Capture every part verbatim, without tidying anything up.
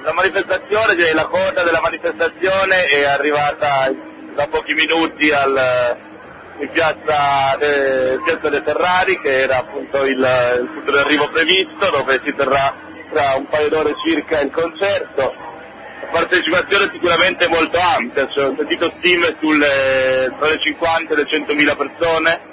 la manifestazione, direi la coda della manifestazione è arrivata da pochi minuti al, in piazza, de, piazza dei Ferrari, che era appunto il, il punto di arrivo previsto, dove si terrà tra un paio d'ore circa il concerto. La partecipazione sicuramente molto ampia, cioè, ho sentito stime sulle tra le cinquanta e le centomila persone.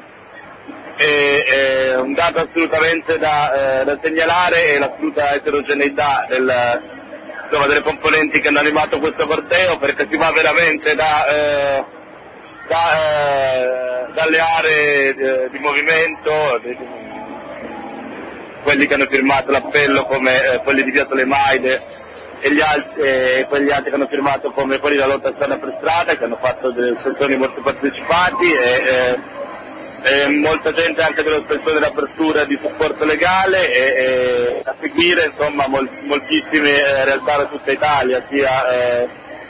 E, e un dato assolutamente da, eh, da segnalare è l'assoluta eterogeneità del, insomma, delle componenti che hanno animato questo corteo, perché si va veramente da, eh, da, eh, dalle aree di, di movimento, di, quelli che hanno firmato l'appello come eh, quelli di Via Tolemaide e gli altri, eh, quelli altri che hanno firmato come quelli della lotta strada per strada, che hanno fatto delle sessioni molto partecipati e eh, E molta gente anche dello spessore dell'apertura di supporto legale e, e a seguire insomma mol, moltissime eh, realtà da tutta Italia, sia eh,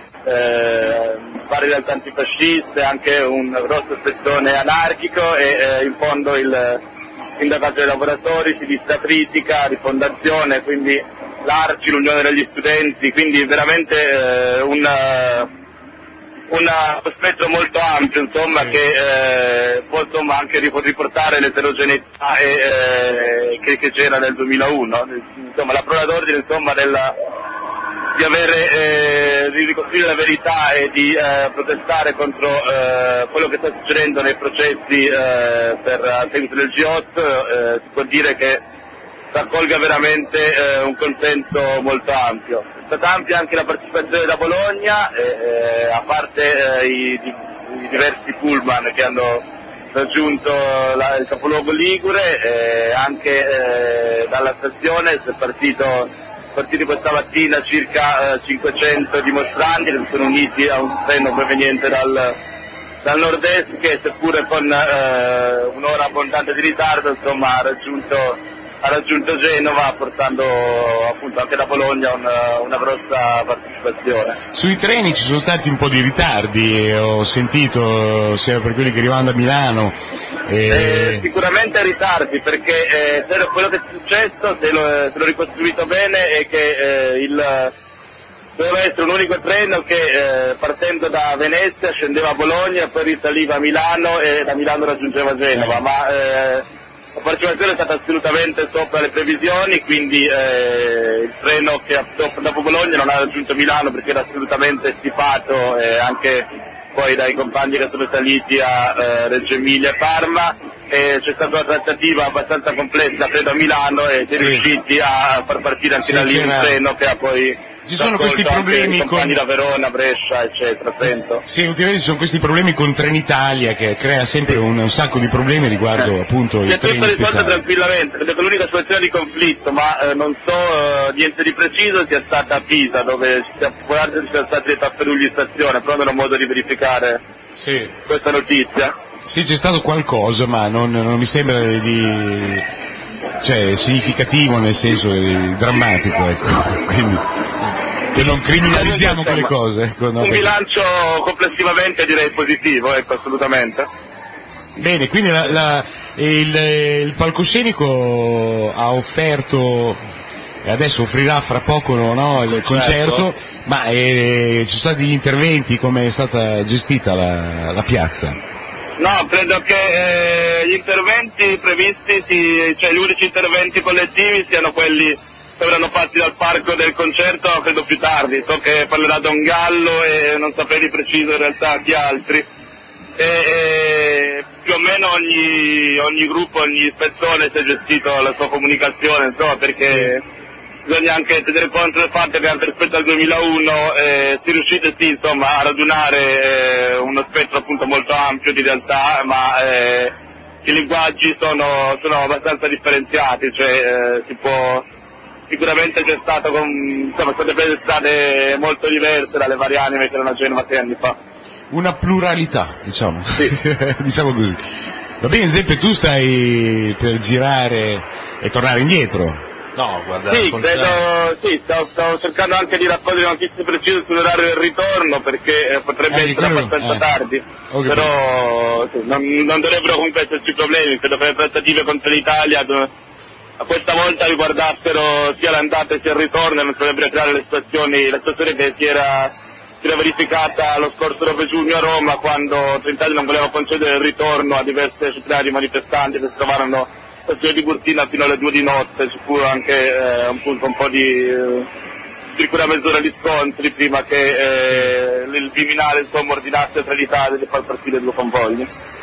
eh, varie realtà antifasciste, anche un grosso spezzone anarchico e eh, in fondo il sindacato dei lavoratori, sinistra critica, rifondazione, quindi l'Arci, l'Unione degli Studenti, quindi veramente eh, un Una, uno spettro molto ampio, insomma, sì. che eh, può insomma anche riportare l'eterogeneità e, eh, che, che c'era nel duemilauno, insomma la parola d'ordine insomma della, di avere eh, di ricostruire la verità e di eh, protestare contro eh, quello che sta succedendo nei processi eh, per a seguito del G otto, eh, si può dire che raccolga veramente eh, un consenso molto ampio. È stata ampia anche la partecipazione da Bologna, eh, eh, a parte eh, i, i diversi pullman che hanno raggiunto la, il capoluogo ligure, eh, anche eh, dalla stazione si è partito, partiti questa mattina circa eh, cinquecento dimostranti che si sono uniti a un treno proveniente dal, dal nord-est che, seppure con eh, un'ora abbondante di ritardo, insomma ha raggiunto ha raggiunto Genova, portando appunto anche da Bologna una, una grossa partecipazione. Sui treni ci sono stati un po' di ritardi, ho sentito, sia per quelli che arrivavano da Milano. E... Eh, sicuramente ritardi, perché eh, quello che è successo, se l'ho, se l'ho ricostruito bene, è che eh, il doveva essere un unico treno che eh, partendo da Venezia scendeva a Bologna e poi risaliva a Milano e da Milano raggiungeva Genova, eh. ma eh, la partecipazione è stata assolutamente sopra le previsioni, quindi eh, il treno che dopo, dopo Bologna non ha raggiunto Milano perché era assolutamente stipato, eh, anche poi dai compagni che sono saliti a eh, Reggio Emilia e Parma, e c'è stata una trattativa abbastanza complessa credo a Milano e si è sì. riusciti a far partire anche sì, da lì un treno che ha poi ci sono questi problemi con da Verona, Brescia, eccetera, Trento. Sì, ultimamente ci sono questi problemi con Trenitalia che crea sempre un, un sacco di problemi riguardo eh. appunto i treni pesati. È tutto risolto tranquillamente, credo che l'unica situazione di conflitto, ma eh, non so eh, niente di preciso, sia stata a Pisa, dove ci siano stati dei tafferugli in stazione, però non ho modo di verificare sì. questa notizia. Sì, c'è stato qualcosa, ma non, non mi sembra di... cioè significativo nel senso di drammatico, ecco, quindi che non criminalizziamo insomma, quelle cose, ecco, no, un perché... bilancio complessivamente direi positivo, ecco, assolutamente. Bene, quindi la, la, il, il palcoscenico ha offerto e adesso offrirà fra poco no, il concerto, certo. ma eh, ci sono stati degli interventi, come è stata gestita la, la piazza? No, credo che eh, gli interventi previsti, si, cioè gli unici interventi collettivi siano quelli che verranno fatti dal parco del concerto, credo più tardi. So che parlerà Don Gallo e non saprei di preciso in realtà chi altri. E, e più o meno ogni, ogni gruppo, ogni spezzone si è gestito la sua comunicazione, insomma, perché bisogna anche tenere conto del fatto che anche rispetto al duemilauno eh, si è riusciti sì, insomma, a radunare eh, uno spettro appunto molto ampio di realtà, ma eh, i linguaggi sono, sono abbastanza differenziati, cioè eh, si può, sicuramente c'è stato con, insomma, sono state prese strade molto diverse dalle varie anime che erano a Genova sei anni fa. Una pluralità, diciamo, sì. diciamo così. Va bene, esempio, tu stai per girare e tornare indietro. No, guarda. Sì, credo, sì, stavo, stavo cercando anche di raccogliere notizie precise sull'orario del ritorno perché eh, potrebbe eh, essere abbastanza eh. tardi, okay, però sì, non, non dovrebbero comunque esserci problemi, credo che le trattative contro l'Italia questa volta riguardassero sia l'andata sia il ritorno e non si dovrebbero creare le situazioni, la situazione che si era, si era verificata lo scorso nove giugno a Roma, quando Trenitalia non voleva concedere il ritorno a diverse centinaia di manifestanti che si trovavano alla stazione di Burtina fino alle due di notte. Ci fu anche eh, appunto un po' di eh, circa una mezz'ora di scontri prima che eh, il Viminale insomma ordinasse a Trenitalia di far partire due convogli.